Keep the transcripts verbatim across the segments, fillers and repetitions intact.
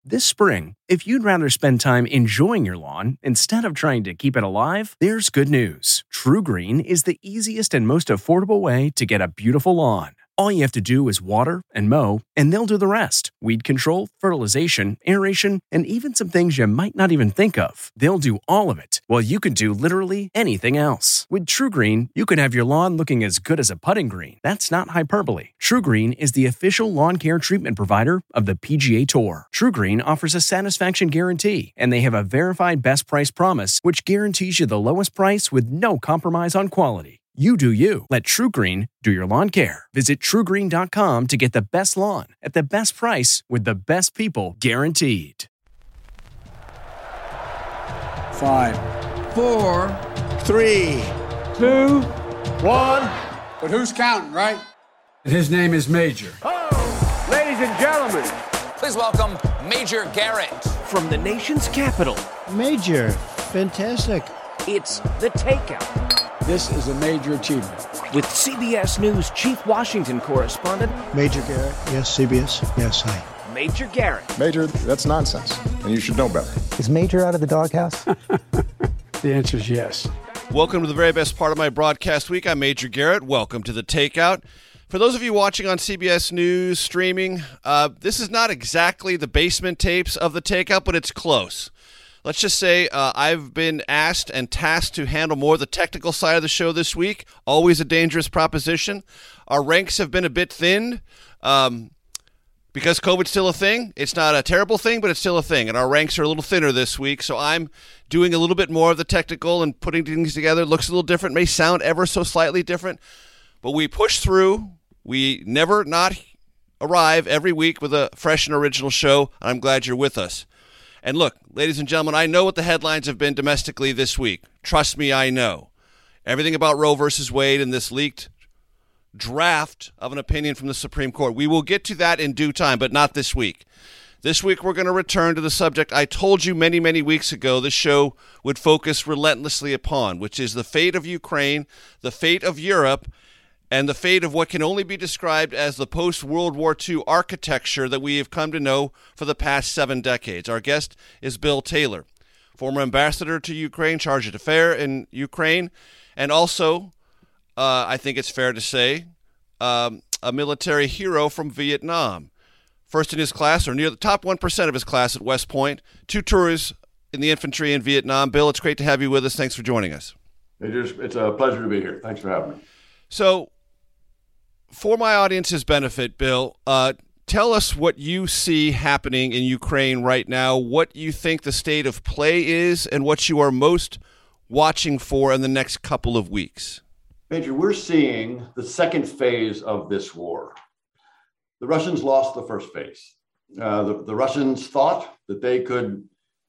This spring, if you'd rather spend time enjoying your lawn instead of trying to keep it alive, there's good news. TruGreen is the easiest and most affordable way to get a beautiful lawn. All you have to do is water and mow, and they'll do the rest. Weed control, fertilization, aeration, and even some things you might not even think of. They'll do all of it, while you can do literally anything else. With TruGreen, you can have your lawn looking as good as a putting green. That's not hyperbole. TruGreen is the official lawn care treatment provider of the P G A Tour. TruGreen offers a satisfaction guarantee, and they have a verified best price promise, which guarantees you the lowest price with no compromise on quality. You do you. Let TruGreen do your lawn care. Visit True Green dot com to get the best lawn at the best price with the best people guaranteed. Five, four, three, two, one. But who's counting, right? And his name is Major. Oh, ladies and gentlemen, please welcome Major Garrett. From the nation's capital. Major, fantastic. It's The Takeout. This is a major achievement. With C B S News Chief Washington Correspondent Major Garrett. Yes, C B S. Yes, hi. Major Garrett. Major, that's nonsense, and you should know better. Is Major out of the doghouse? The answer is yes. Welcome to the very best part of my broadcast week. I'm Major Garrett. Welcome to The Takeout. For those of you watching on C B S News streaming, uh, this is not exactly the basement tapes of The Takeout, but it's close. Let's just say uh, I've been asked and tasked to handle more of the technical side of the show this week. Always a dangerous proposition. Our ranks have been a bit thinned um, because COVID's still a thing. It's not a terrible thing, but it's still a thing. And our ranks are a little thinner this week. So I'm doing a little bit more of the technical and putting things together. It looks a little different, may sound ever so slightly different. But we push through. We never not arrive every week with a fresh and original show. I'm glad you're with us. And look, ladies and gentlemen, I know what the headlines have been domestically this week. Trust me, I know. Everything about Roe versus Wade and this leaked draft of an opinion from the Supreme Court. We will get to that in due time, but not this week. This week, we're going to return to the subject I told you many, many weeks ago this show would focus relentlessly upon, which is the fate of Ukraine, the fate of Europe, and the fate of what can only be described as the post-World War Two architecture that we have come to know for the past seven decades. Our guest is Bill Taylor, former ambassador to Ukraine, chargé d'affaires in Ukraine, and also, uh, I think it's fair to say, um, a military hero from Vietnam. First in his class, or near the top one percent of his class at West Point, two tours in the infantry in Vietnam. Bill, it's great to have you with us. Thanks for joining us. It's a pleasure to be here. Thanks for having me. So, for my audience's benefit, Bill, uh, tell us what you see happening in Ukraine right now, what you think the state of play is, and what you are most watching for in the next couple of weeks. Major, we're seeing the second phase of this war. The Russians lost the first phase. Uh, the, the Russians thought that they could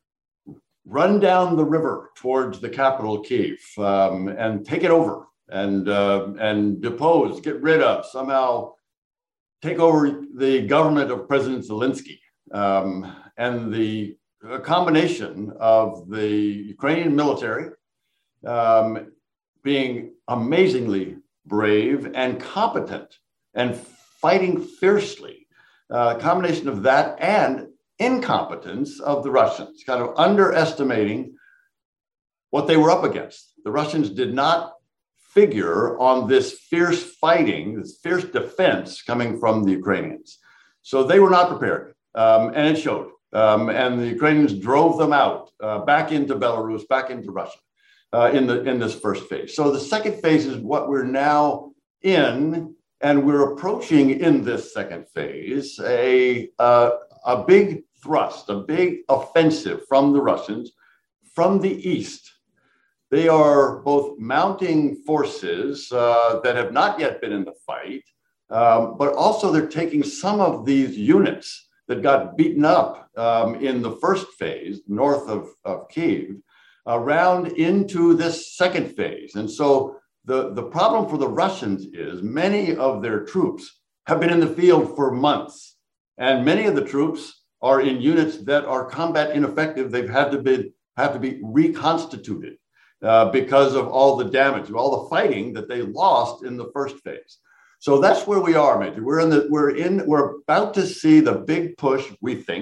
run down the river towards the capital, Kyiv, um, and take it over. And uh, and depose, get rid of, somehow take over the government of President Zelensky. Um, and the a combination of the Ukrainian military um, being amazingly brave and competent and fighting fiercely, a uh, combination of that and incompetence of the Russians, kind of underestimating what they were up against. The Russians did not figure on this fierce fighting, this fierce defense coming from the Ukrainians. So they were not prepared, um, and it showed. Um, and the Ukrainians drove them out, uh, back into Belarus, back into Russia uh, in, the, in this first phase. So the second phase is what we're now in, and we're approaching in this second phase a, uh, a big thrust, a big offensive from the Russians from the east. They are both mounting forces uh, that have not yet been in the fight, um, but also they're taking some of these units that got beaten up um, in the first phase, north of, of Kyiv, around into this second phase. And so the, the problem for the Russians is many of their troops have been in the field for months, and many of the troops are in units that are combat ineffective. They've had to be, have to be reconstituted. Uh, because of all the damage, all the fighting that they lost in the first phase. So that's where we are, Major. We're in the we're in we're about to see the big push, we think,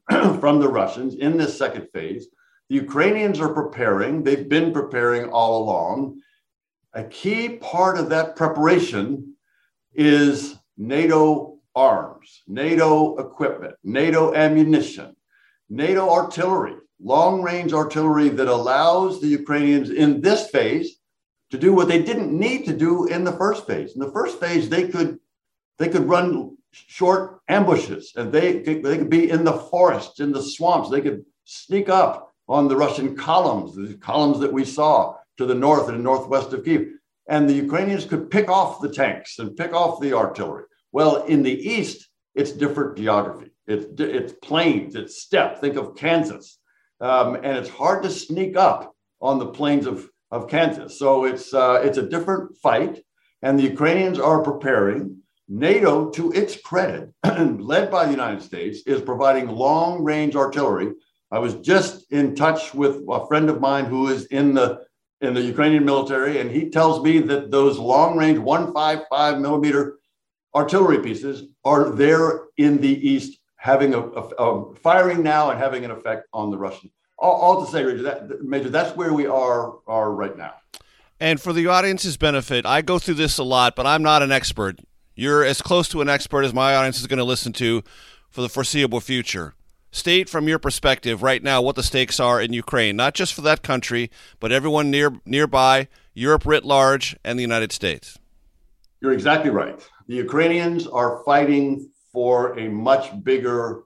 from the Russians in this second phase. The Ukrainians are preparing. They've been preparing all along. A key part of that preparation is NATO arms, NATO equipment, NATO ammunition, NATO artillery, long-range artillery that allows the Ukrainians in this phase to do what they didn't need to do in the first phase. In the first phase, they could they could run short ambushes, and they, they could be in the forests, in the swamps. They could sneak up on the Russian columns, the columns that we saw to the north and northwest of Kyiv. And the Ukrainians could pick off the tanks and pick off the artillery. Well, in the east, it's different geography. It's, it's plains, it's steppe. Think of Kansas. Um, and it's hard to sneak up on the plains of, of Kansas. So it's, uh, it's a different fight. And the Ukrainians are preparing. NATO, to its credit, led by the United States, is providing long-range artillery. I was just in touch with a friend of mine who is in the in the Ukrainian military, and he tells me that those long-range one fifty-five millimeter artillery pieces are there in the east, having a, a, a firing now and having an effect on the Russians. All, all to say, Major, that, Major, that's where we are are right now. And for the audience's benefit, I go through this a lot, but I'm not an expert. You're as close to an expert as my audience is going to listen to for the foreseeable future. State from your perspective right now what the stakes are in Ukraine, not just for that country, but everyone near nearby, Europe writ large, and the United States. You're exactly right. The Ukrainians are fighting for a much bigger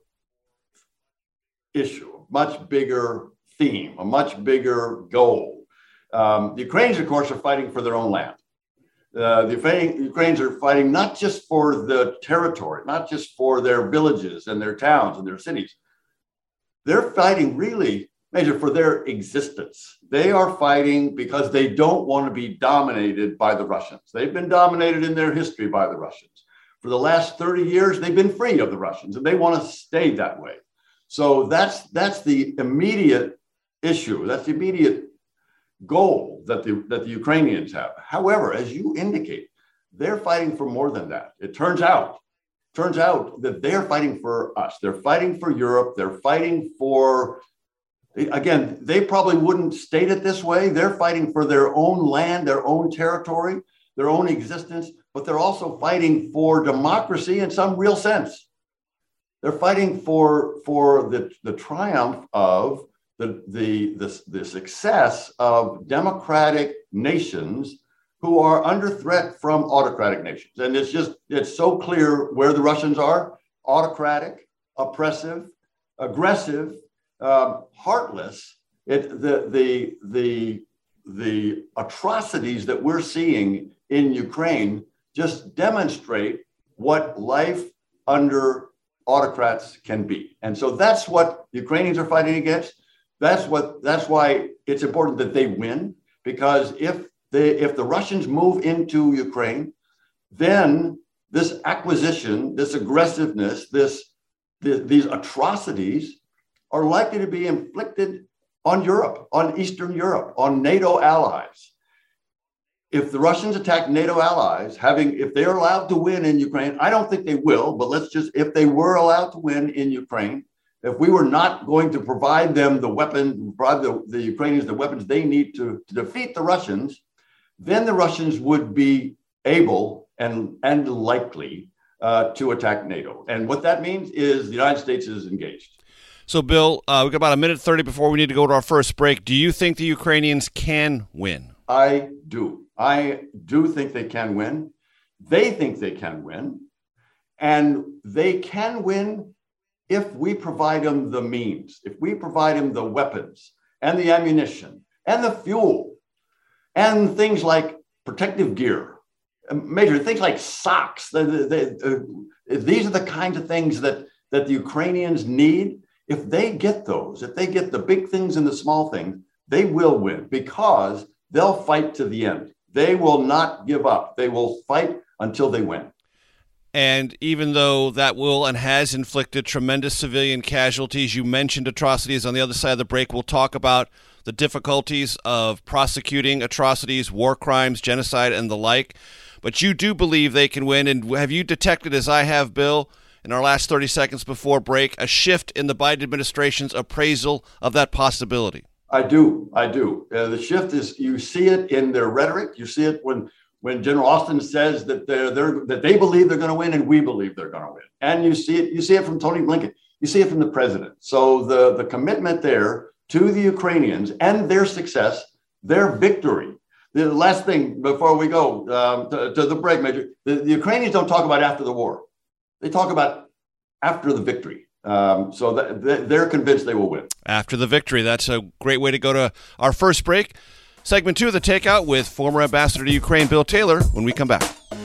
issue, a much bigger theme, a much bigger goal. Um, the Ukrainians, of course, are fighting for their own land. Uh, the Ukrainians are fighting not just for the territory, not just for their villages and their towns and their cities. They're fighting really, Major, for their existence. They are fighting because they don't want to be dominated by the Russians. They've been dominated in their history by the Russians. For the last thirty years, they've been free of the Russians, and they want to stay that way. So that's that's the immediate issue. That's the immediate goal that the that the Ukrainians have. However, as you indicate, they're fighting for more than that. It turns out, turns out that they're fighting for us. They're fighting for Europe. They're fighting for, again, they probably wouldn't state it this way. They're fighting for their own land, their own territory, their own existence, but they're also fighting for democracy in some real sense. They're fighting for, for the, the triumph of The, the, the, the success of democratic nations who are under threat from autocratic nations. And it's just, it's so clear where the Russians are: autocratic, oppressive, aggressive, um, heartless. It, the, the, the, the atrocities that we're seeing in Ukraine just demonstrate what life under autocrats can be. And so that's what the Ukrainians are fighting against. That's what. That's why it's important that they win, because if they, if the Russians move into Ukraine, then this acquisition, this aggressiveness, this, this these atrocities are likely to be inflicted on Europe, on Eastern Europe, on NATO allies. If the Russians attack NATO allies, having if they're allowed to win in Ukraine, I don't think they will, but let's just if they were allowed to win in Ukraine. If we were not going to provide them the weapon, provide the, the Ukrainians the weapons they need to, to defeat the Russians, then the Russians would be able and, and likely uh, to attack NATO. And what that means is the United States is engaged. So, Bill, uh, we've got about a minute thirty before we need to go to our first break. Do you think the Ukrainians can win? I do. I do think they can win. They think they can win. And they can win if we provide them the means, if we provide them the weapons and the ammunition and the fuel and things like protective gear, Major, things like socks. The, the, the, uh, these are the kinds of things that, that the Ukrainians need. If they get those, if they get the big things and the small things, they will win, because they'll fight to the end. They will not give up. They will fight until they win. And even though that will and has inflicted tremendous civilian casualties, you mentioned atrocities on the other side of the break. We'll talk about the difficulties of prosecuting atrocities, war crimes, genocide, and the like. But you do believe they can win. And have you detected, as I have, Bill, in our last thirty seconds before break, a shift in the Biden administration's appraisal of that possibility? I do. I do. Uh, the shift is, you see it in their rhetoric. You see it when when General Austin says that they're, they're that they believe they're going to win and we believe they're going to win. And you see it. You see it from Tony Blinken. You see it from the president. So the, the commitment there to the Ukrainians and their success, their victory. The last thing before we go um, to, to the break, Major, the, the Ukrainians don't talk about after the war. They talk about after the victory. Um, so that they're convinced they will win. After the victory. That's a great way to go to our first break. Segment two of The Takeout with former Ambassador to Ukraine, Bill Taylor, when we come back.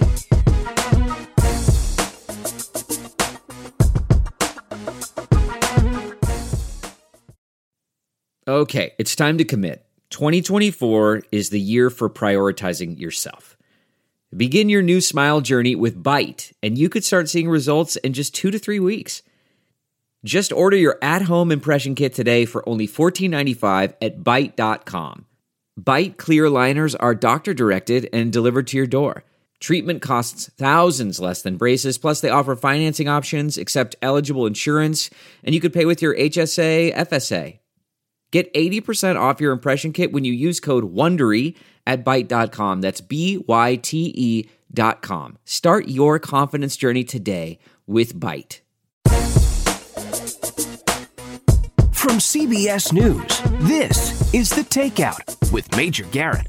Okay, it's time to commit. twenty twenty-four is the year for prioritizing yourself. Begin your new smile journey with Byte, and you could start seeing results in just two to three weeks. Just order your at-home impression kit today for only fourteen ninety-five at byte dot com. Byte clear liners are doctor-directed and delivered to your door. Treatment costs thousands less than braces, plus they offer financing options, accept eligible insurance, and you could pay with your H S A, F S A. Get eighty percent off your impression kit when you use code WONDERY at byte dot com. That's B Y T E dot com. Start your confidence journey today with Byte. From C B S News, this is The Takeout with Major Garrett.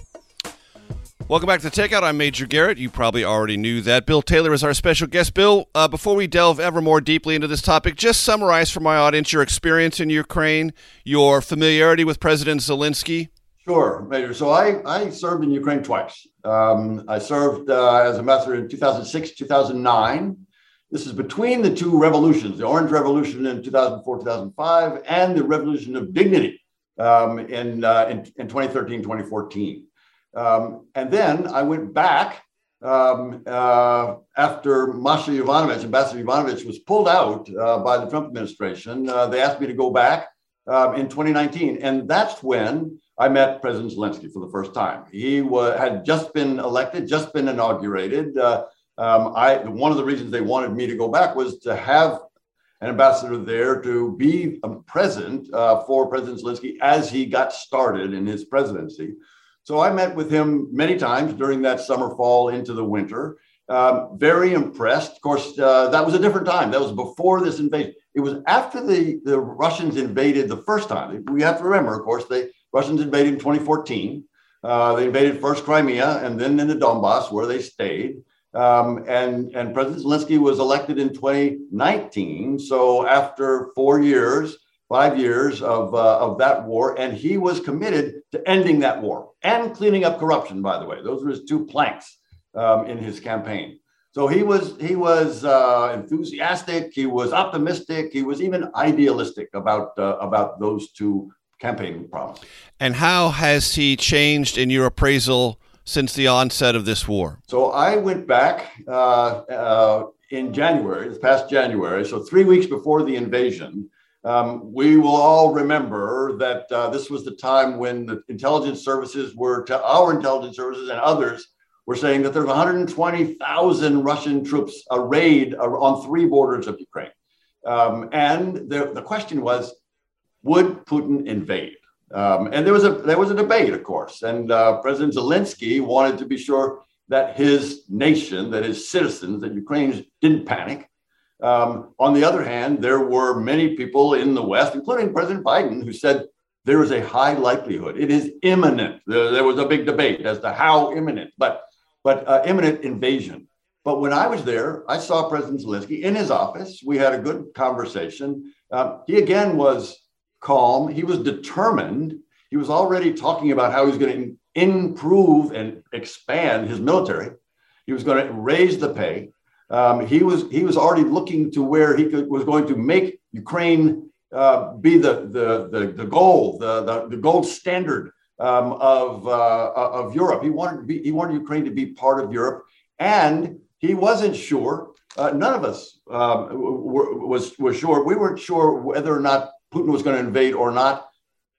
Welcome back to The Takeout. I'm Major Garrett. You probably already knew that. Bill Taylor is our special guest. Bill, uh, before we delve ever more deeply into this topic, just summarize for my audience your experience in Ukraine, your familiarity with President Zelensky. Sure, Major. So I, I served in Ukraine twice. Um, I served uh, as ambassador in two thousand six, two thousand nine. This is between the two revolutions, the Orange Revolution in two thousand four, two thousand five, and the Revolution of Dignity um, in, uh, in, in twenty thirteen, twenty fourteen. Um, and then I went back um, uh, after Masha Yovanovitch, Ambassador Yovanovitch, was pulled out uh, by the Trump administration. Uh, they asked me to go back um, in twenty nineteen. And that's when I met President Zelensky for the first time. He wa- had just been elected, just been inaugurated. Uh, Um, I, one of the reasons they wanted me to go back was to have an ambassador there to be present uh, for President Zelensky as he got started in his presidency. So I met with him many times during that summer, fall into the winter. Um, very impressed. Of course, uh, that was a different time. That was before this invasion. It was after the, the Russians invaded the first time. We have to remember, of course, the Russians invaded in twenty fourteen. Uh, they invaded first Crimea and then in the Donbass, where they stayed. Um, and, and President Zelensky was elected in twenty nineteen. So after four years, five years of, uh, of that war, and he was committed to ending that war and cleaning up corruption, by the way. Those were his two planks um, in his campaign. So he was, he was uh, enthusiastic, he was optimistic, he was even idealistic about, uh, about those two campaign promises. And how has he changed in your appraisal since the onset of this war? So I went back uh, uh, in January, this past January, so three weeks before the invasion. Um, we will all remember that uh, this was the time when the intelligence services were, to our intelligence services and others, were saying that there's one hundred twenty thousand Russian troops arrayed on three borders of Ukraine. Um, and the, the question was, would Putin invade? Um, and there was a there was a debate, of course, and uh, President Zelensky wanted to be sure that his nation, that his citizens, that Ukrainians didn't panic. Um, on the other hand, there were many people in the West, including President Biden, who said there is a high likelihood, it is imminent. There, there was a big debate as to how imminent, but but uh, imminent invasion. But when I was there, I saw President Zelensky in his office. We had a good conversation. Um, he again was calm. He was determined. He was already talking about how he was going to improve and expand his military. He was going to raise the pay. Um, he was he was already looking to where he could, was going to make Ukraine uh, be the the the, the goal, the, the the gold standard um, of uh, of Europe. He wanted to be he wanted Ukraine to be part of Europe, and he wasn't sure. Uh, none of us um, were, was was sure. We weren't sure whether or not Putin was going to invade or not.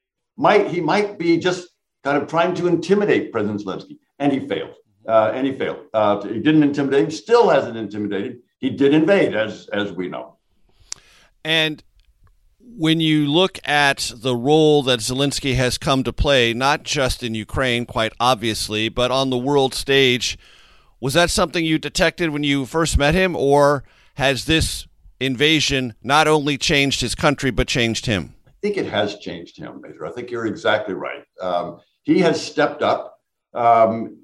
Might he might be just kind of trying to intimidate President Zelensky, and he failed. Uh, and he failed. Uh, he didn't intimidate him, still hasn't intimidated. he did invade, as as we know. And when you look at the role that Zelensky has come to play, not just in Ukraine, quite obviously, but on the world stage, was that something you detected when you first met him, or has this invasion not only changed his country, but changed him? I think it has changed him, Major. I think you're exactly right. Um, he has stepped up. Um,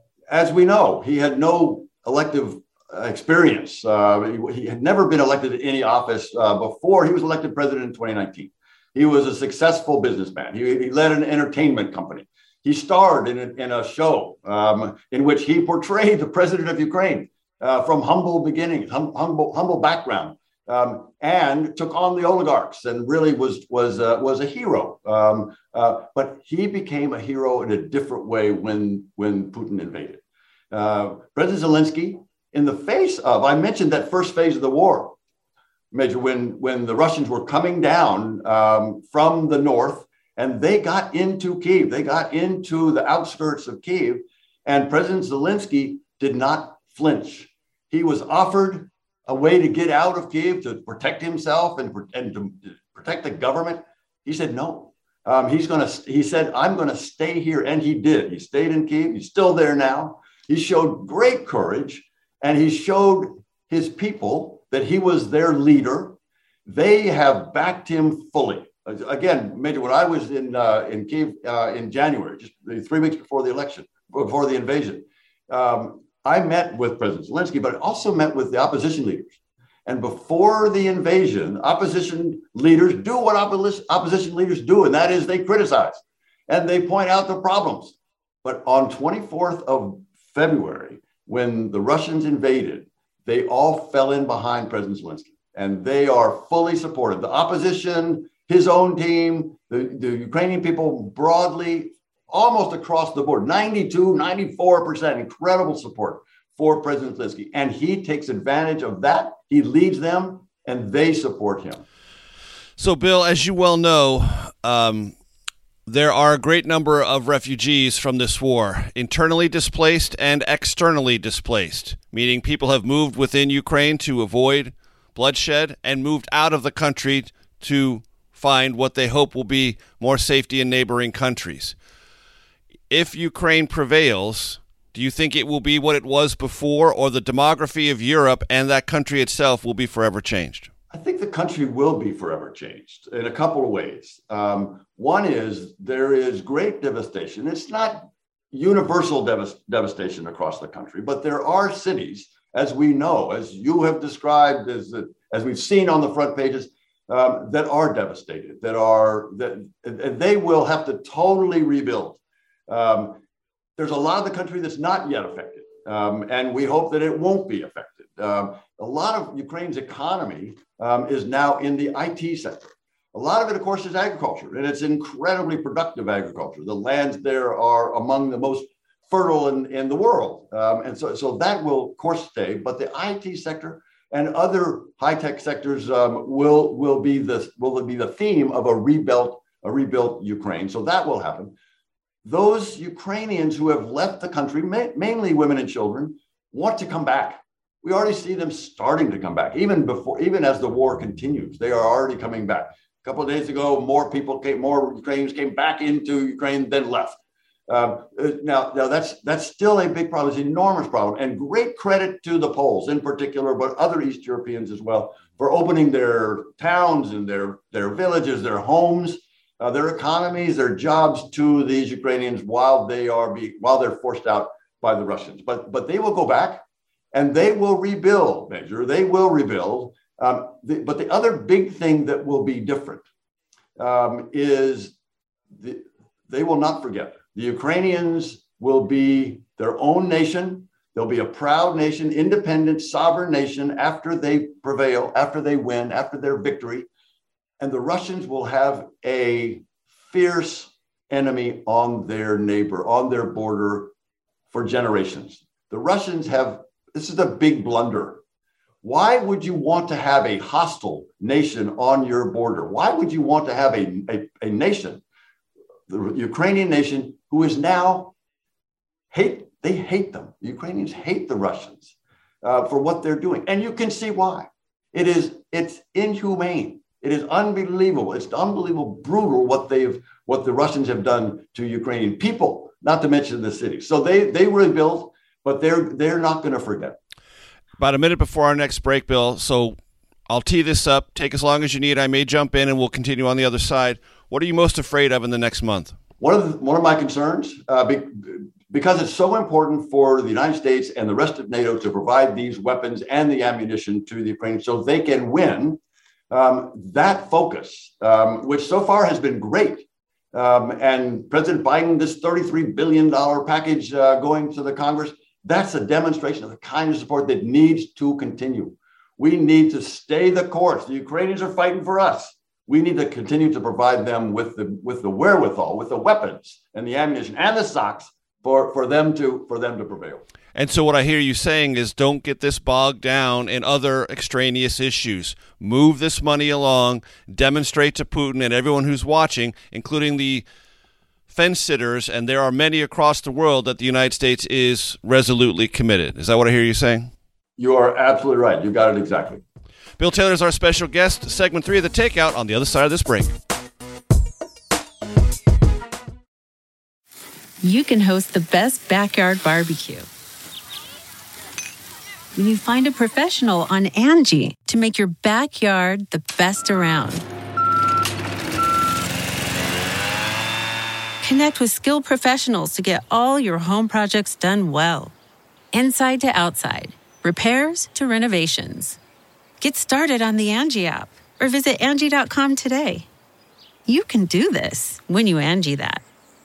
as we know, he had no elective experience. Uh, he, he had never been elected to any office uh, before. He was elected president in twenty nineteen. He was a successful businessman. He, he led an entertainment company. He starred in a, in a show um, in which he portrayed the president of Ukraine uh, from humble beginnings, hum, humble, humble background, um, and took on the oligarchs and really was was uh, was a hero. Um, uh, but he became a hero in a different way when when Putin invaded. Uh, President Zelensky, in the face of, I mentioned that first phase of the war, Major, when, when the Russians were coming down um, from the north and they got into Kyiv, they got into the outskirts of Kyiv, and President Zelensky did not flinch. He was offered a way to get out of Kyiv, to protect himself and, and to protect the government. He said no. Um, he's going to. He said, "I'm going to stay here," and he did. He stayed in Kyiv. He's still there now. He showed great courage. And he showed his people that he was their leader. They have backed him fully. Again, Major, when I was in uh, in Kyiv uh, in January, just three weeks before the election, before the invasion, um, I met with President Zelensky, but I also met with the opposition leaders. And before the invasion, opposition leaders do what opposition opposition leaders do, and that is they criticize and they point out the problems. But on twenty-fourth of February, when the Russians invaded, they all fell in behind President Zelensky, and they are fully supported. The opposition, his own team, the, the Ukrainian people broadly, almost across the board, ninety-two, ninety-four percent, incredible support for President Zelensky. And he takes advantage of that. He leads them, and they support him. So, Bill, as you well know, um, there are a great number of refugees from this war, internally displaced and externally displaced, meaning people have moved within Ukraine to avoid bloodshed and moved out of the country to find what they hope will be more safety in neighboring countries. If Ukraine prevails, do you think it will be what it was before, or the demography of Europe and that country itself will be forever changed? I think the country will be forever changed in a couple of ways. Um, one is there is great devastation. It's not universal dev- devastation across the country, but there are cities, as we know, as you have described, as as we've seen on the front pages, um, that are devastated, that are that and they will have to totally rebuild. Um, there's a lot of the country that's not yet affected, um, and we hope that it won't be affected. Um, a lot of Ukraine's economy um, is now in the I T sector. A lot of it, of course, is agriculture, and it's incredibly productive agriculture. The lands there are among the most fertile in, in the world. Um, and so, so that will, of course, stay. But the I T sector and other high-tech sectors um, will, will, be the, will be the theme of a rebuilt, a rebuilt Ukraine. So that will happen. Those Ukrainians who have left the country, ma- mainly women and children, want to come back. We already see them starting to come back, even before, even as the war continues. They are already coming back. A couple of days ago, more people came, more Ukrainians came back into Ukraine than left. Um, now, now that's that's still a big problem. It's an enormous problem, and great credit to the Poles in particular, but other East Europeans as well, for opening their towns and their their villages, their homes, uh, their economies, their jobs to these Ukrainians while they are be, while they're forced out by the Russians. But but they will go back. And they will rebuild, Major. They will rebuild. Um, the, but the other big thing that will be different um, is the, they will not forget. The Ukrainians will be their own nation. They'll be a proud nation, independent, sovereign nation after they prevail, after they win, after their victory. And the Russians will have a fierce enemy on their neighbor, on their border for generations. The Russians have This is a big blunder. Why would you want to have a hostile nation on your border? Why would you want to have a, a, a nation, the Ukrainian nation, who is now hate, they hate them. The Ukrainians hate the Russians. uh, for what they're doing. And you can see why. It is, it's inhumane. It is unbelievable. It's unbelievable, brutal what they've, what the Russians have done to Ukrainian people, not to mention the city. So they, they rebuilt, but they're, they're not going to forget. About a minute before our next break, Bill. So I'll tee this up. Take as long as you need. I may jump in and we'll continue on the other side. What are you most afraid of in the next month? One of the, one of my concerns, uh, be, because it's so important for the United States and the rest of NATO to provide these weapons and the ammunition to the Ukrainians so they can win, um, that focus, um, which so far has been great. Um, and President Biden, this thirty-three billion dollars package uh, going to the Congress, that's a demonstration of the kind of support that needs to continue. We need to stay the course. The Ukrainians are fighting for us. We need to continue to provide them with the with the wherewithal, with the weapons and the ammunition and the socks for, for them to for them to prevail. And so what I hear you saying is don't get this bogged down in other extraneous issues. Move this money along, demonstrate to Putin and everyone who's watching, including the fence sitters, and there are many across the world, that the United States is resolutely committed. Is that what I hear you saying? You are absolutely right. You got it exactly. Bill Taylor is our special guest. Segment three of The Takeout on the other side of this break. You can host the best backyard barbecue when you find a professional on Angie to make your backyard the best around. Connect with skilled professionals to get all your home projects done well. Inside to outside, repairs to renovations. Get started on the Angie app or visit Angie dot com today. You can do this when you Angie that.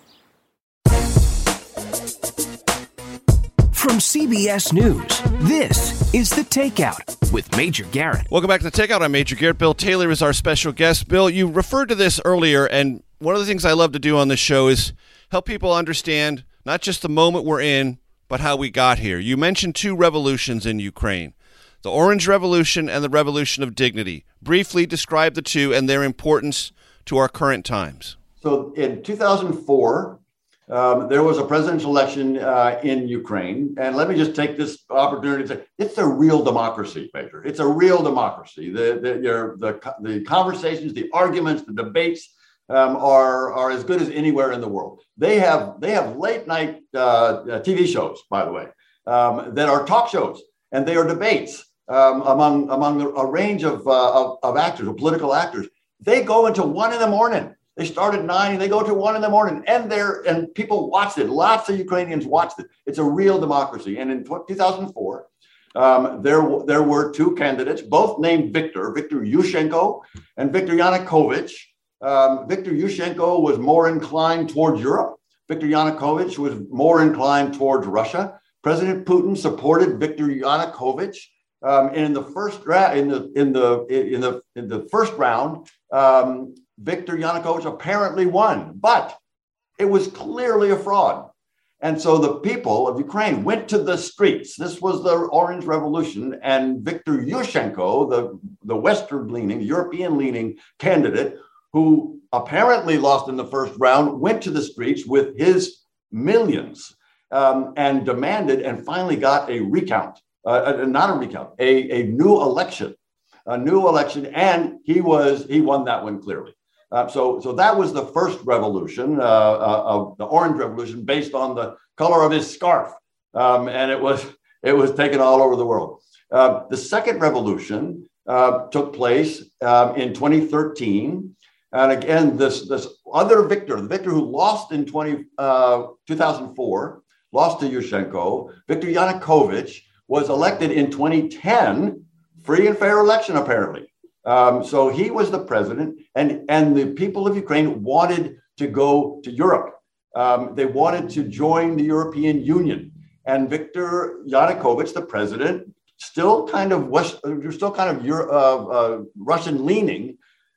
From C B S News, this is The Takeout with Major Garrett. Welcome back to The Takeout. I'm Major Garrett. Bill Taylor is our special guest. Bill, you referred to this earlier, and one of the things I love to do on this show is help people understand not just the moment we're in, but how we got here. You mentioned two revolutions in Ukraine, the Orange Revolution and the Revolution of Dignity. Briefly describe the two and their importance to our current times. So in two thousand four, um, there was a presidential election uh, in Ukraine. And let me just take this opportunity to say, it's a real democracy, Major. It's a real democracy. The, the, your, the, the conversations, the arguments, the debates um, are, are as good as anywhere in the world. They have, they have late night uh, T V shows, by the way, um, that are talk shows, and they are debates. Um, among among a range of, uh, of of actors, of political actors. They go until one in the morning. They start at nine and they go to one in the morning, and they're and people watched it. Lots of Ukrainians watched it. It's a real democracy. And in two thousand four, um, there there were two candidates, both named Viktor, Viktor Yushchenko and Viktor Yanukovych. Um, Viktor Yushchenko was more inclined towards Europe. Viktor Yanukovych was more inclined towards Russia. President Putin supported Viktor Yanukovych. Um, and in the first round, in the in the in the in the first round, um, Viktor Yanukovych apparently won, but it was clearly a fraud. And so the people of Ukraine went to the streets. This was the Orange Revolution, and Viktor Yushchenko, the the Western-leaning, European-leaning candidate, who apparently lost in the first round, went to the streets with his millions um, and demanded, and finally got a recount. Uh, not a recount, a, a new election, a new election, and he was he won that one clearly. Uh, so, so that was the first revolution, uh, uh, of the Orange Revolution, based on the color of his scarf, um, and it was it was taken all over the world. Uh, the second revolution uh, took place um, in twenty thirteen, and again, this this other Viktor, the Viktor who lost in two thousand four, lost to Yushchenko, Viktor Yanukovych, was elected in twenty ten, free and fair election, apparently. Um, so he was the president, and, and the people of Ukraine wanted to go to Europe. Um, they wanted to join the European Union. And Viktor Yanukovych, the president, still kind of West, still kind of Euro, uh, uh, Russian-leaning,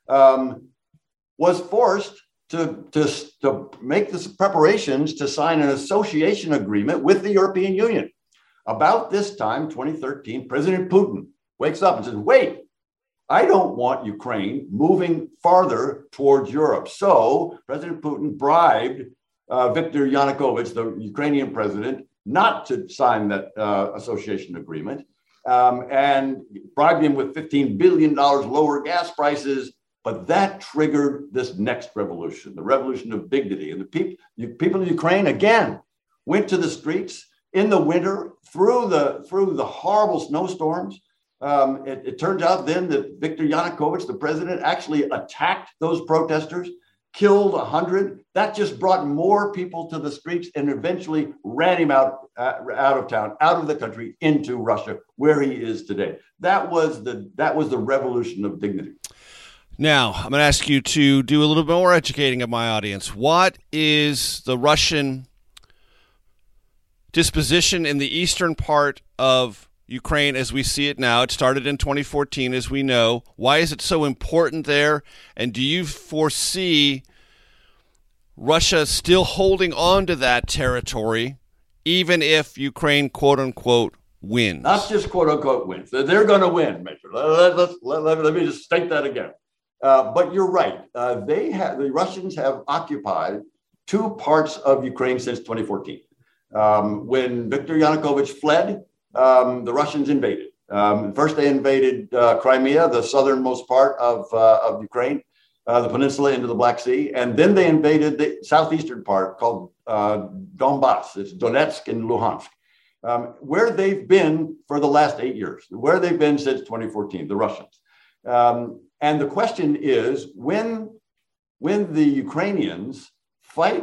um, was forced to, to, to make the preparations to sign an association agreement with the European Union. About this time, twenty thirteen, President Putin wakes up and says, wait, I don't want Ukraine moving farther towards Europe. So President Putin bribed uh, Viktor Yanukovych, the Ukrainian president, not to sign that uh, association agreement. um, and bribed him with fifteen billion dollars lower gas prices. But that triggered this next revolution, the revolution of dignity. And the people, the people of Ukraine, again, went to the streets in the winter through the, through the horrible snowstorms. Um, it, it turns out then that Viktor Yanukovych, the president, actually attacked those protesters, killed one hundred. That just brought more people to the streets and eventually ran him out, uh, out of town, out of the country, into Russia, where he is today. That was the, that was the revolution of dignity. Now, I'm going to ask you to do a little bit more educating of my audience. What is the Russian disposition in the eastern part of Ukraine as we see it now? It started in twenty fourteen, as we know. Why is it so important there? And do you foresee Russia still holding on to that territory, even if Ukraine, quote unquote, wins? Not just quote unquote wins. They're going to win, Major. Let, let, let, let, let me just state that again. Uh, but you're right. Uh, they have the Russians have occupied two parts of Ukraine since twenty fourteen. Um, when Viktor Yanukovych fled, um, the Russians invaded. Um, first, they invaded uh, Crimea, the southernmost part of uh, of Ukraine, uh, the peninsula into the Black Sea, and then they invaded the southeastern part called uh, Donbass. It's Donetsk and Luhansk, um, where they've been for the last eight years. Where they've been since twenty fourteen, the Russians. Um, And the question is, when, when the Ukrainians fight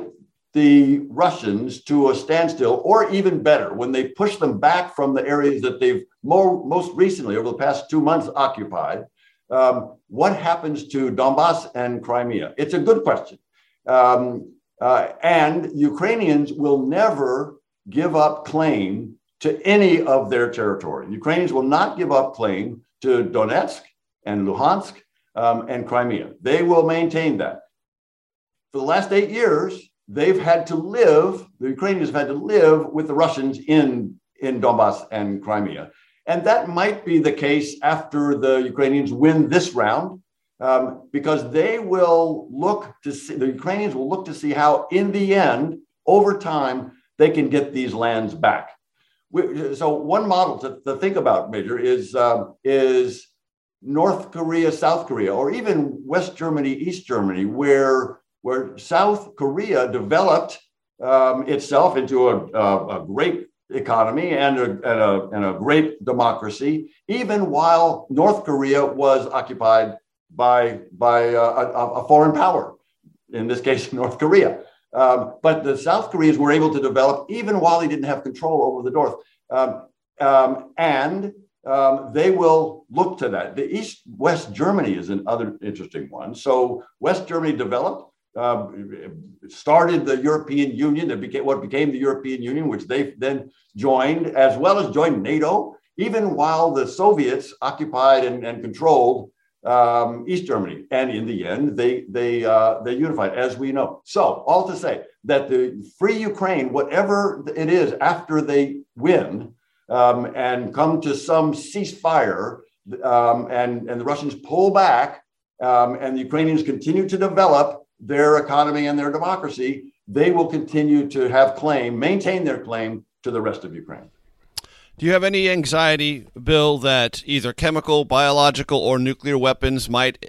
the Russians to a standstill, or even better, when they push them back from the areas that they've more, most recently, over the past two months, occupied, um, what happens to Donbass and Crimea? It's a good question. Um, uh, and Ukrainians will never give up claim to any of their territory. Ukrainians will not give up claim to Donetsk and Luhansk um, and Crimea. They will maintain that. For the last eight years, they've had to live, the Ukrainians have had to live with the Russians in, in Donbass and Crimea. And that might be the case after the Ukrainians win this round, um, because they will look to see, the Ukrainians will look to see how, in the end, over time, they can get these lands back. We, so one model to, to think about, Major, is, um, is North Korea, South Korea, or even West Germany, East Germany, where, where South Korea developed um, itself into a, a, a great economy and a, and, a, and a great democracy, even while North Korea was occupied by, by uh, a, a foreign power, in this case, North Korea. Um, but the South Koreans were able to develop even while they didn't have control over the North. Um, um, and um, they will look to that. The East-West Germany is another interesting one. So West Germany developed, uh, started the European Union, that became what became the European Union, which they then joined, as well as joined NATO, even while the Soviets occupied and, and controlled um, East Germany. And in the end, they they uh, they unified, as we know. So all to say that the free Ukraine, whatever it is after they win um, and come to some ceasefire, um, and, and the Russians pull back um, and the Ukrainians continue to develop their economy and their democracy, they will continue to have claim, maintain their claim to the rest of Ukraine. Do you have any anxiety, Bill, that either chemical, biological, or nuclear weapons might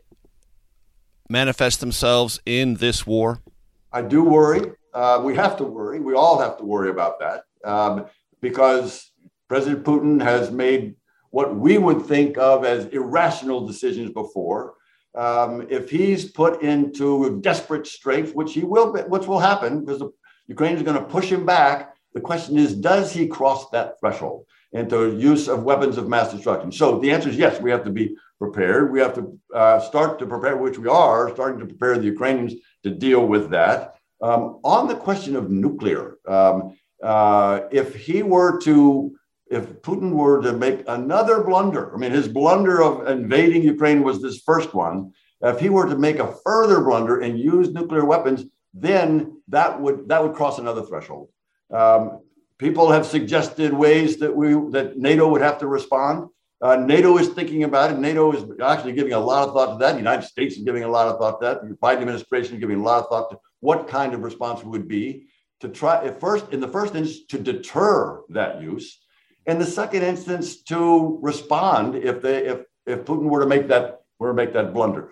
manifest themselves in this war? I do worry. Uh, we have to worry. We all have to worry about that um, because President Putin has made what we would think of as irrational decisions before. Um, if he's put into desperate straits, which he will, which will happen because the Ukraine is going to push him back, the question is, does he cross that threshold into use of weapons of mass destruction? So the answer is yes, we have to be prepared. We have to uh, start to prepare, which we are starting to prepare the Ukrainians to deal with that. Um, on the question of nuclear, um, uh, if he were to, if Putin were to make another blunder, I mean, his blunder of invading Ukraine was this first one. If he were to make a further blunder and use nuclear weapons, then that would that would cross another threshold. Um, people have suggested ways that we that NATO would have to respond. Uh, NATO is thinking about it. NATO is actually giving a lot of thought to that. The United States is giving a lot of thought to that. The Biden administration is giving a lot of thought to what kind of response would be to try at first, in the first instance, to deter that use, In the second instance, to respond if they if if Putin were to make that were to make that blunder.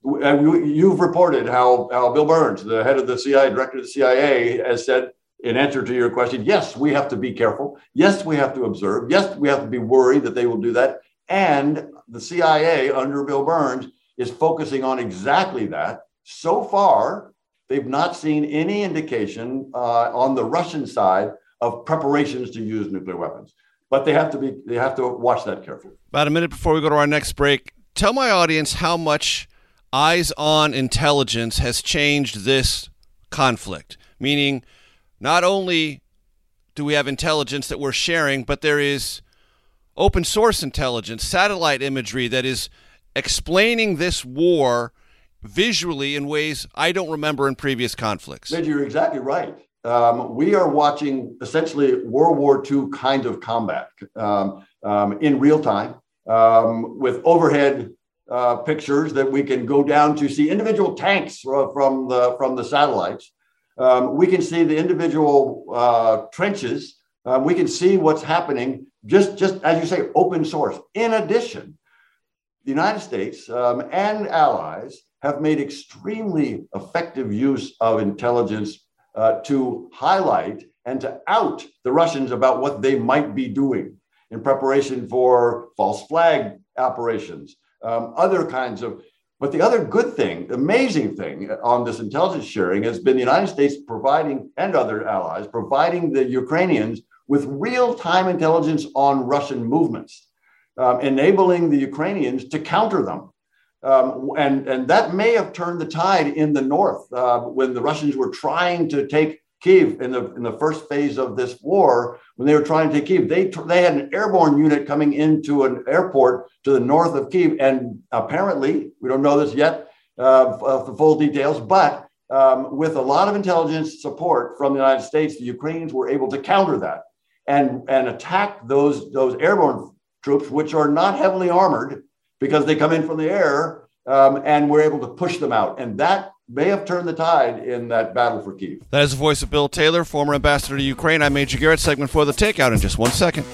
And you've reported how, how Bill Burns, the head of the C I A, director of the C I A, has said in answer to your question, yes, we have to be careful. Yes, we have to observe. Yes, we have to be worried that they will do that. And the C I A under Bill Burns is focusing on exactly that. So far, they've not seen any indication uh, on the Russian side of preparations to use nuclear weapons. But they have to be they have to watch that carefully. About a minute before we go to our next break, tell my audience how much eyes-on intelligence has changed this conflict, meaning not only do we have intelligence that we're sharing, but there is open source intelligence, satellite imagery that is explaining this war visually in ways I don't remember in previous conflicts. Major, you're exactly right. Um, we are watching essentially World War Two kind of combat um, um, in real time um, with overhead Uh, pictures that we can go down to see individual tanks from the from the satellites. Um, we can see the individual uh, trenches. Uh, we can see what's happening. Just just as you say, open source. In addition, the United States um, and allies have made extremely effective use of intelligence uh, to highlight and to out the Russians about what they might be doing in preparation for false flag operations. Um, other kinds of, but the other good thing, amazing thing on this intelligence sharing has been the United States providing, and other allies, providing the Ukrainians with real-time intelligence on Russian movements, um, enabling the Ukrainians to counter them. Um, and, and that may have turned the tide in the north uh, when the Russians were trying to take Kyiv in the in the first phase of this war. When they were trying to take Kyiv, they they had an airborne unit coming into an airport to the north of Kyiv, and apparently we don't know this yet, uh, of the full details, but um, with a lot of intelligence support from the United States, the Ukrainians were able to counter that and and attack those those airborne troops, which are not heavily armored because they come in from the air, um, and we're able to push them out, and that may have turned the tide in that battle for Kyiv. That is the voice of Bill Taylor, former ambassador to Ukraine. I'm Major Garrett. Segment for the Takeout in just one second.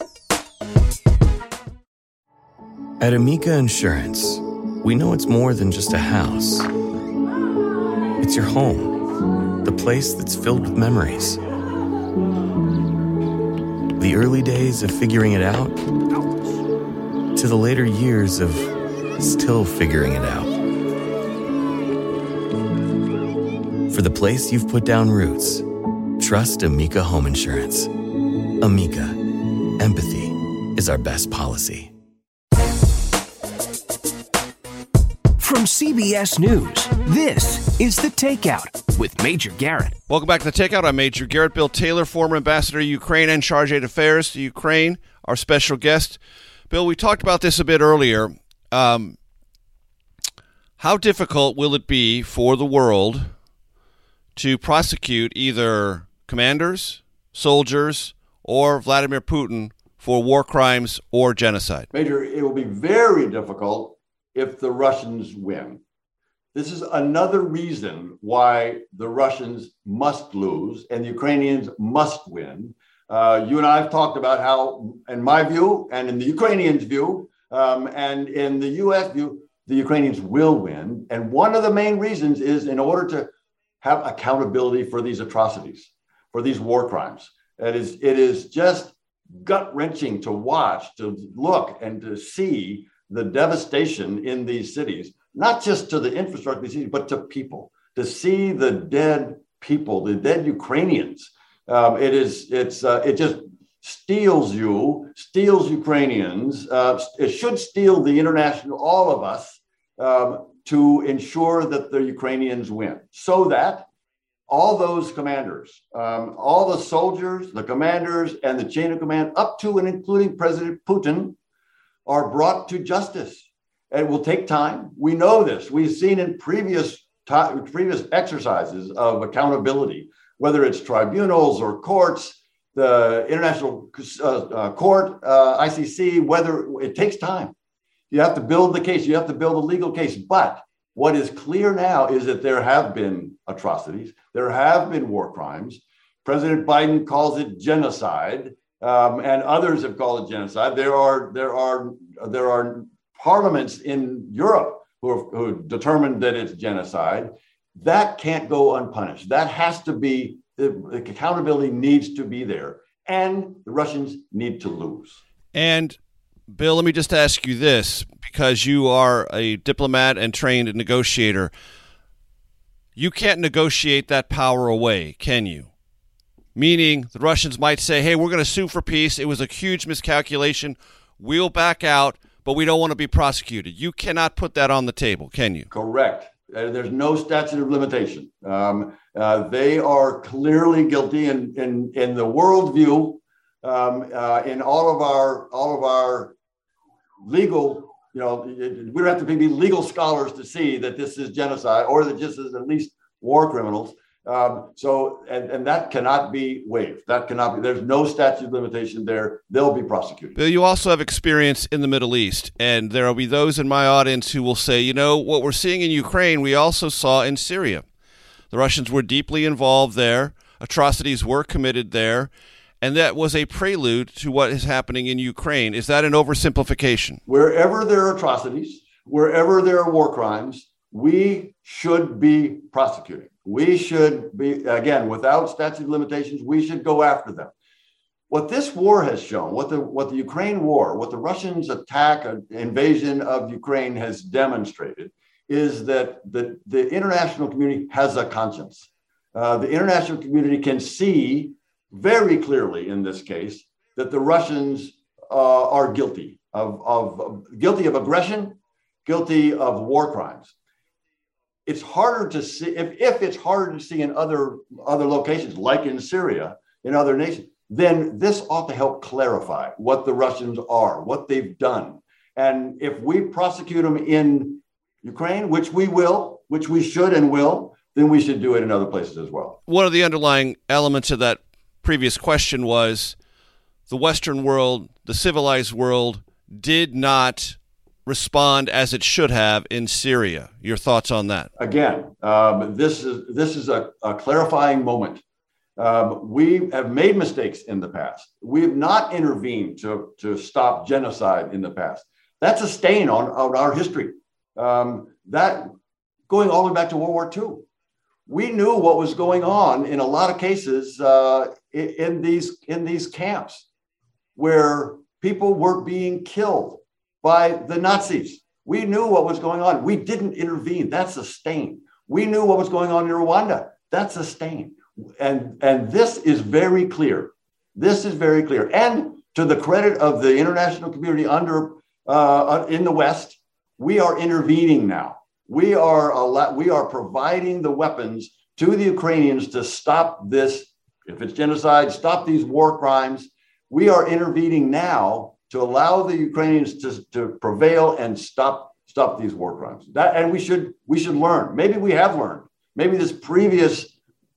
At Amica Insurance, we know it's more than just a house. It's your home, the place that's filled with memories. The early days of figuring it out to the later years of still figuring it out. For the place you've put down roots, trust Amica Home Insurance. Amica, empathy is our best policy. From C B S News, this is The Takeout with Major Garrett. Welcome back to The Takeout. I'm Major Garrett. Bill Taylor, former ambassador to Ukraine and charge d'affaires to Ukraine, our special guest. Bill, we talked about this a bit earlier. Um, how difficult will it be for the world to prosecute either commanders, soldiers, or Vladimir Putin for war crimes or genocide? Major, it will be very difficult if the Russians win. This is another reason why the Russians must lose and the Ukrainians must win. Uh, you and I have talked about how, in my view, and in the Ukrainians' view, um, and in the U S view, the Ukrainians will win. And one of the main reasons is in order to have accountability for these atrocities, for these war crimes. It is, it is just gut-wrenching to watch, to look and to see the devastation in these cities, not just to the infrastructure of these cities, but to people, to see the dead people, the dead Ukrainians. Um, it is, it's, uh, it just steals you, steals Ukrainians. Uh, it should steal the international, all of us, um, to ensure that the Ukrainians win, so that all those commanders, um, all the soldiers, the commanders, and the chain of command, up to and including President Putin, are brought to justice. It will take time. We know this. We've seen in previous time, previous exercises of accountability, whether it's tribunals or courts, the International uh, uh, Court, uh, I C C, whether it takes time. You have to build the case. You have to build a legal case. But what is clear now is that there have been atrocities. There have been war crimes. President Biden calls it genocide. um, and others have called it genocide. There are there are there are parliaments in Europe who have, who have determined that it's genocide. That can't go unpunished. That has to be, the accountability needs to be there, and the Russians need to lose. And Bill, let me just ask you this, because you are a diplomat and trained negotiator. You can't negotiate that power away, can you? Meaning the Russians might say, hey, we're going to sue for peace. It was a huge miscalculation. We'll back out, but we don't want to be prosecuted. You cannot put that on the table, can you? Correct. There's no statute of limitation. Um, uh, they are clearly guilty in, in, in the worldview, um, uh, in all of our all of our legal, you know, we don't have to be legal scholars to see that this is genocide or that this is at least war criminals. Um, so, and, and that cannot be waived. That cannot be, there's no statute of limitation there. They'll be prosecuted. Bill, you also have experience in the Middle East, and there will be those in my audience who will say, you know, what we're seeing in Ukraine, we also saw in Syria. The Russians were deeply involved there. Atrocities were committed there. And that was a prelude to what is happening in Ukraine. Is that an oversimplification? Wherever there are atrocities, wherever there are war crimes, we should be prosecuting. We should be, again, without statute of limitations, we should go after them. What this war has shown, what the what the Ukraine war, what the Russians' attack, uh, invasion of Ukraine has demonstrated, is that the, the international community has a conscience. Uh, the international community can see very clearly in this case that the Russians uh, are guilty of, of, of guilty of aggression, guilty of war crimes. It's harder to see, if, if it's harder to see in other, other locations, like in Syria, in other nations, then this ought to help clarify what the Russians are, what they've done. And if we prosecute them in Ukraine, which we will, which we should and will, then we should do it in other places as well. One of the underlying elements of that previous question was the Western world, the civilized world, did not respond as it should have in Syria. Your thoughts on that? Again, um, this is this is a, a clarifying moment. Um, we have made mistakes in the past. We have not intervened to, to stop genocide in the past. That's a stain on, on our history. Um, that going all the way back to World War Two. We knew what was going on in a lot of cases uh, in, in these in these camps where people were being killed by the Nazis. We knew what was going on. We didn't intervene. That's a stain. We knew what was going on in Rwanda. That's a stain. And, and this is very clear. This is very clear. And to the credit of the international community under uh, in the West, we are intervening now. We are a lot, we are providing the weapons to the Ukrainians to stop this. If it's genocide, stop these war crimes. We are intervening now to allow the Ukrainians to, to prevail and stop stop these war crimes. That, and we should we should learn. Maybe we have learned. Maybe this previous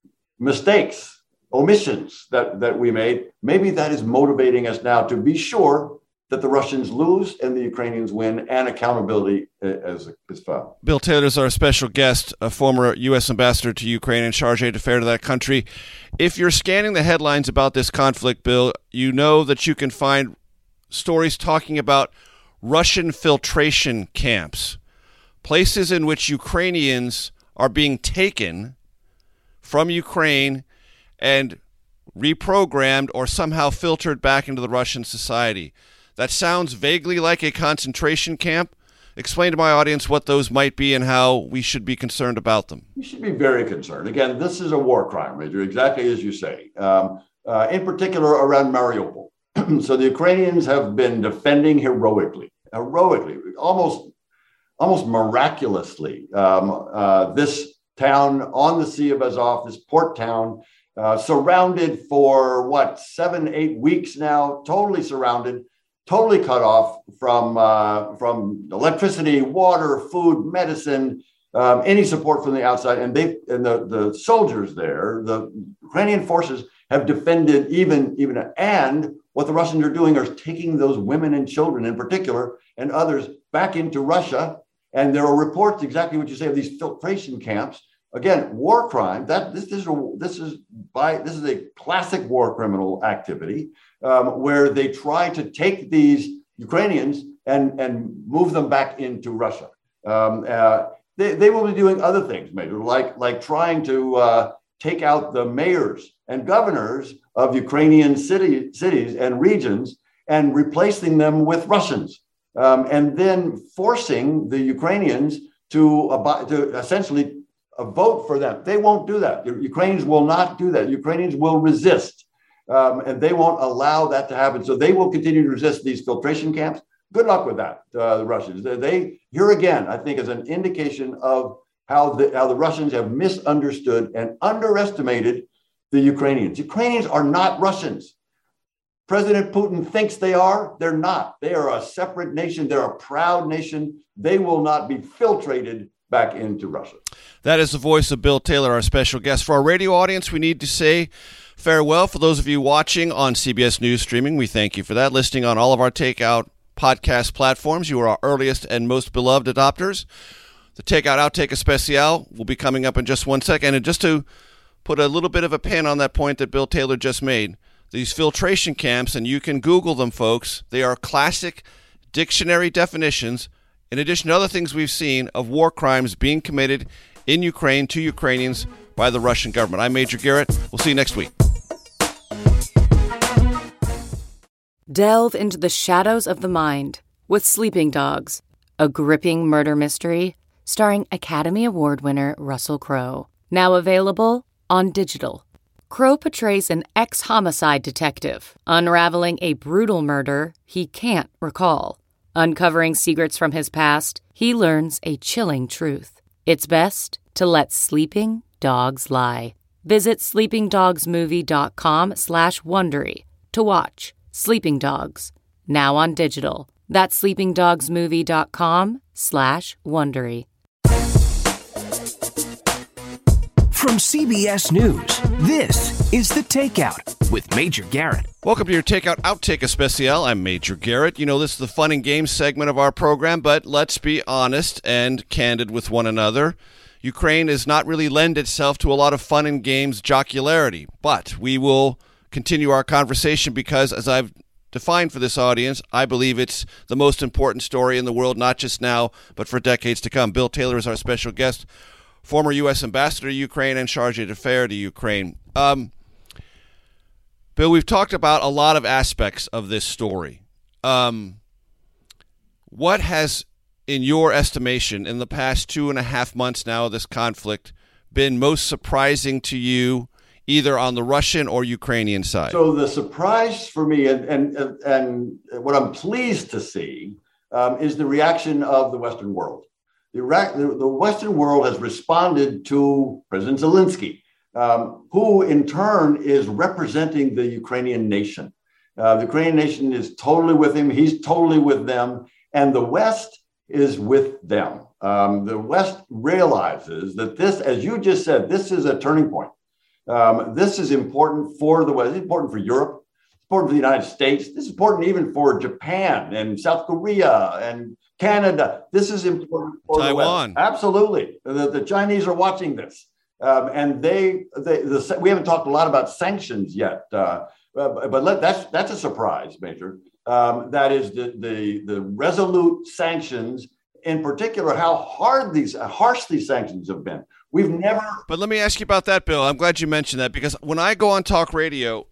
mistakes, omissions that, that we made, maybe that is motivating us now to be sure that the Russians lose and the Ukrainians win, and accountability as is found. Bill Taylor is our special guest, a former U S ambassador to Ukraine and charge d'affaires to that country. If you're scanning the headlines about this conflict, Bill, you know that you can find stories talking about Russian filtration camps, places in which Ukrainians are being taken from Ukraine and reprogrammed or somehow filtered back into the Russian society. That sounds vaguely like a concentration camp. Explain to my audience what those might be and how we should be concerned about them. We should be very concerned. Again, this is a war crime, Major, exactly as you say, um, uh, in particular around Mariupol. So the Ukrainians have been defending heroically, heroically, almost, almost miraculously, um, uh, this town on the Sea of Azov, this port town, uh, surrounded for, what, seven, eight weeks now, totally surrounded, totally cut off from uh, from electricity, water, food, medicine, um, any support from the outside. And they and the, the soldiers there, the Ukrainian forces have defended even, even, and what the Russians are doing are taking those women and children in particular and others back into Russia. And there are reports, exactly what you say, of these filtration camps again, war crime. That this, this is a, this is by this is a classic war criminal activity um, where they try to take these Ukrainians and and move them back into Russia. Um, uh, they they will be doing other things, Major, like like trying to uh, take out the mayors and governors of Ukrainian city, cities and regions and replacing them with Russians, um, and then forcing the Ukrainians to, ab- to essentially uh, vote for them. They won't do that. The Ukrainians will not do that. Ukrainians will resist, um, and they won't allow that to happen. So they will continue to resist these filtration camps. Good luck with that, uh, the Russians. They, they here again, I think, is an indication of how the, how the Russians have misunderstood and underestimated the Ukrainians. Ukrainians are not Russians. President Putin thinks they are. They're not. They are a separate nation. They're a proud nation. They will not be filtrated back into Russia. That is the voice of Bill Taylor, our special guest. For our radio audience, we need to say farewell. For those of you watching on C B S News streaming, we thank you for that. Listening on all of our Takeout podcast platforms, you are our earliest and most beloved adopters. The Takeout Outtake Especial will be coming up in just one second. And just to put a little bit of a pin on that point that Bill Taylor just made, these filtration camps, and you can Google them, folks, they are classic dictionary definitions, in addition to other things we've seen, of war crimes being committed in Ukraine to Ukrainians by the Russian government. I'm Major Garrett. We'll see you next week. Delve into the shadows of the mind with Sleeping Dogs, a gripping murder mystery starring Academy Award winner Russell Crowe. Now available on digital. Crowe portrays an ex-homicide detective unraveling a brutal murder he can't recall. Uncovering secrets from his past, he learns a chilling truth. It's best to let sleeping dogs lie. Visit sleepingdogsmovie.com slash Wondery to watch Sleeping Dogs, now on digital. That's sleepingdogsmovie.com slash Wondery. From C B S News, this is The Takeout with Major Garrett. Welcome to your Takeout Outtake Especial. I'm Major Garrett. You know, this is the fun and games segment of our program, but let's be honest and candid with one another. Ukraine does not really lend itself to a lot of fun and games jocularity, but we will continue our conversation because, as I've defined for this audience, I believe it's the most important story in the world, not just now, but for decades to come. Bill Taylor is our special guest, former U S ambassador to Ukraine and chargé d'affaires to Ukraine. Um, Bill, we've talked about a lot of aspects of this story. Um, what has, in your estimation, in the past two and a half months now of this conflict, been most surprising to you, either on the Russian or Ukrainian side? So the surprise for me, and and, and what I'm pleased to see, um, is the reaction of the Western world. The, the Western world has responded to President Zelensky, um, who in turn is representing the Ukrainian nation. Uh, the Ukrainian nation is totally with him. He's totally with them. And the West is with them. Um, the West realizes that this, as you just said, this is a turning point. Um, this is important for the West. It's important for Europe. It's important for the United States. This is important even for Japan and South Korea and Canada. This is important for Taiwan. The West. Absolutely. The, the Chinese are watching this. Um, and they, they the, we haven't talked a lot about sanctions yet, uh, but let, that's that's a surprise, Major. Um, that is the, the the resolute sanctions, in particular, how hard these, harsh these sanctions have been. We've never. But let me ask you about that, Bill. I'm glad you mentioned that, because when I go on talk radio,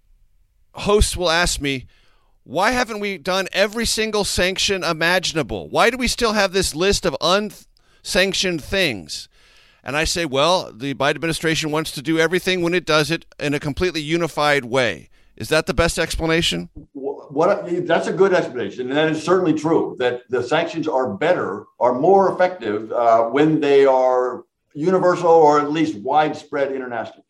hosts will ask me, why haven't we done every single sanction imaginable? Why do we still have this list of unsanctioned things? And I say, well, the Biden administration wants to do everything when it does it in a completely unified way. Is that the best explanation? What, that's a good explanation, and that is certainly true, that the sanctions are better, are more effective uh, when they are universal or at least widespread internationally.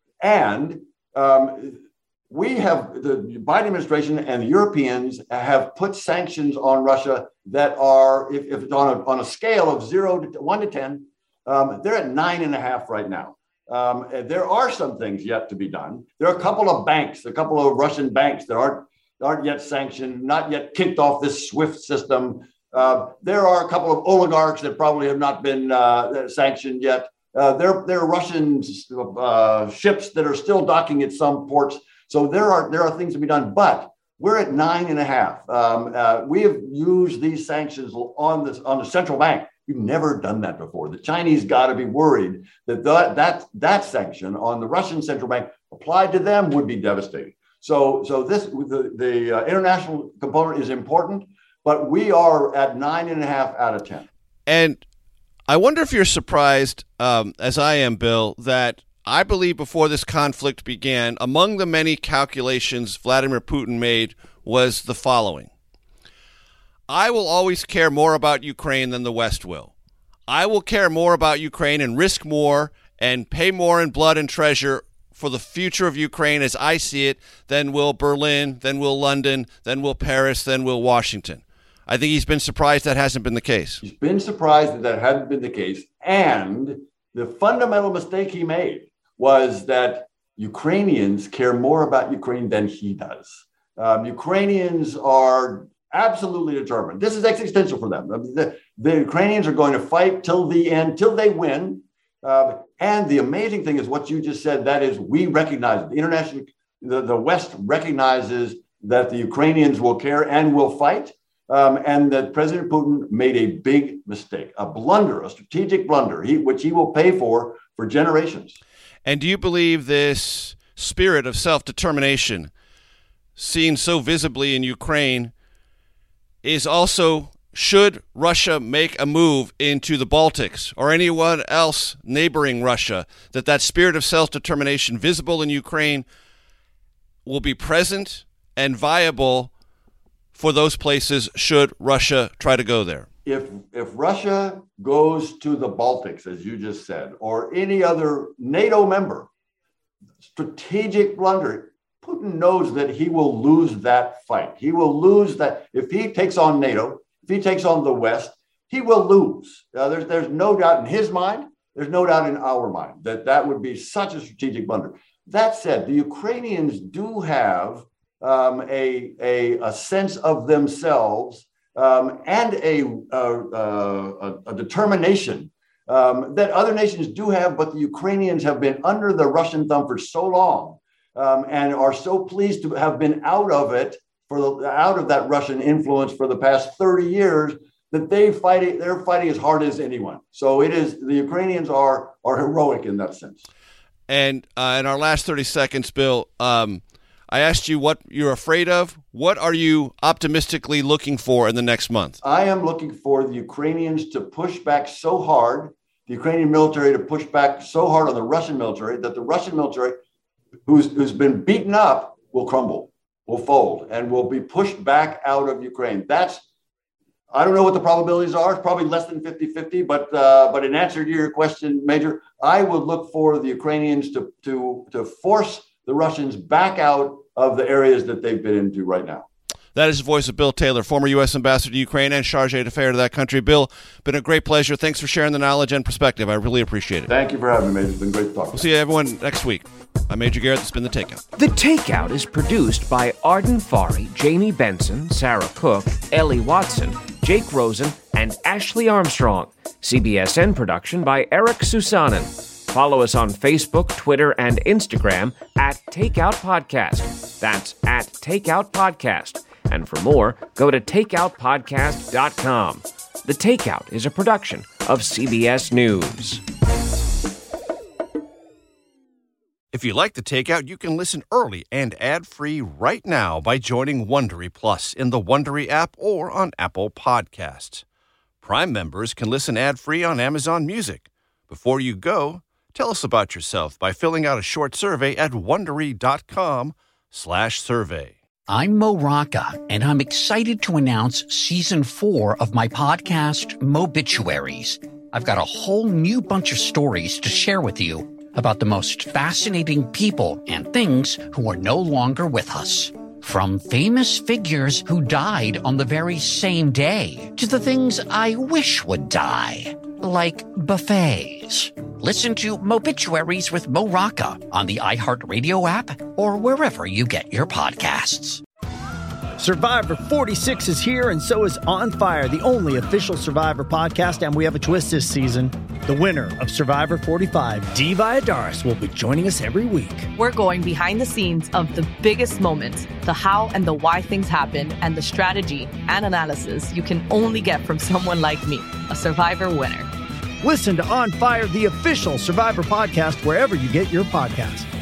And um, we have, the Biden administration and the Europeans have put sanctions on Russia that are, if, if it's on a, on a scale of zero to one to ten, um, they're at nine and a half right now. Um, there are some things yet to be done. There are a couple of banks, a couple of Russian banks that aren't aren't yet sanctioned, not yet kicked off this SWIFT system. Uh, there are a couple of oligarchs that probably have not been uh, sanctioned yet. Uh, there, there are Russian uh, ships that are still docking at some ports. So there are there are things to be done, but we're at nine and a half. Um, uh, we have used these sanctions on this on the central bank. We've never done that before. The Chinese got to be worried that the, that that sanction on the Russian central bank applied to them would be devastating. So, so this the, the uh, international component is important, but we are at nine and a half out of ten. And I wonder if you're surprised, um, as I am, Bill, that I believe before this conflict began, among the many calculations Vladimir Putin made was the following. I will always care more about Ukraine than the West will. I will care more about Ukraine and risk more and pay more in blood and treasure for the future of Ukraine as I see it than will Berlin, than will London, than will Paris, than will Washington. I think he's been surprised that hasn't been the case. He's been surprised that that hadn't been the case. And the fundamental mistake he made was that Ukrainians care more about Ukraine than he does. Um, Ukrainians are absolutely determined. This is existential for them. The, the Ukrainians are going to fight till the end, till they win. Uh, and the amazing thing is what you just said, that is, we recognize, the international, the, the West recognizes that the Ukrainians will care and will fight, um, and that President Putin made a big mistake, a blunder, a strategic blunder, he, which he will pay for for generations. And do you believe this spirit of self-determination seen so visibly in Ukraine is also, should Russia make a move into the Baltics or anyone else neighboring Russia, that that spirit of self-determination visible in Ukraine will be present and viable for those places should Russia try to go there? If if Russia goes to the Baltics, as you just said, or any other NATO member, strategic blunder, Putin knows that he will lose that fight. He will lose that. If he takes on NATO, if he takes on the West, he will lose. Uh, there's, there's no doubt in his mind. There's no doubt in our mind that that would be such a strategic blunder. That said, the Ukrainians do have um, a, a, a sense of themselves um, and a, a, a, a determination um, that other nations do have, but the Ukrainians have been under the Russian thumb for so long um, and are so pleased to have been out of it, for the, out of that Russian influence for the past thirty years, that they fight, they're fighting as hard as anyone. So it is, the Ukrainians are are heroic in that sense. And uh, in our last thirty seconds, Bill, um, I asked you what you're afraid of. What are you optimistically looking for in the next month? I am looking for the Ukrainians to push back so hard, the Ukrainian military to push back so hard on the Russian military that the Russian military, who's, who's been beaten up, will crumble, will fold, and will be pushed back out of Ukraine. That's, I don't know what the probabilities are. It's probably less than fifty-fifty, but uh, but in answer to your question, Major, I would look for the Ukrainians to to to force the Russians back out of the areas that they've been into right now. That is the voice of Bill Taylor, former U S ambassador to Ukraine and charge d'affaires to that country. Bill, been a great pleasure. Thanks for sharing the knowledge and perspective. I really appreciate it. Thank you for having me, Major. It's been great to talk. We'll see everyone next week. I'm Major Garrett. This has been The Takeout. The Takeout is produced by Arden Farhi, Jamie Benson, Sarah Cook, Ellie Watson, Jake Rosen, and Ashley Armstrong. C B S N production by Eric Susanen. Follow us on Facebook, Twitter, and Instagram at Takeout Podcast. That's at Takeout Podcast. And for more, go to takeout podcast dot com. The Takeout is a production of C B S News. If you like The Takeout, you can listen early and ad-free right now by joining Wondery Plus in the Wondery app or on Apple Podcasts. Prime members can listen ad-free on Amazon Music. Before you go, tell us about yourself by filling out a short survey at Wondery.com slash survey. I'm Mo Rocca, and I'm excited to announce season four of my podcast, Mobituaries. I've got a whole new bunch of stories to share with you about the most fascinating people and things who are no longer with us. From famous figures who died on the very same day to the things I wish would die, like buffets. Listen to Mobituaries with Mo Rocca on the iHeartRadio app or wherever you get your podcasts. Survivor forty-six is here, and so is On Fire, the only official Survivor podcast, and we have a twist this season. The winner of Survivor forty-five, Dee Valladares, will be joining us every week. We're going behind the scenes of the biggest moments, the how and the why things happen, and the strategy and analysis you can only get from someone like me, a Survivor winner. Listen to On Fire, the official Survivor podcast, wherever you get your podcasts.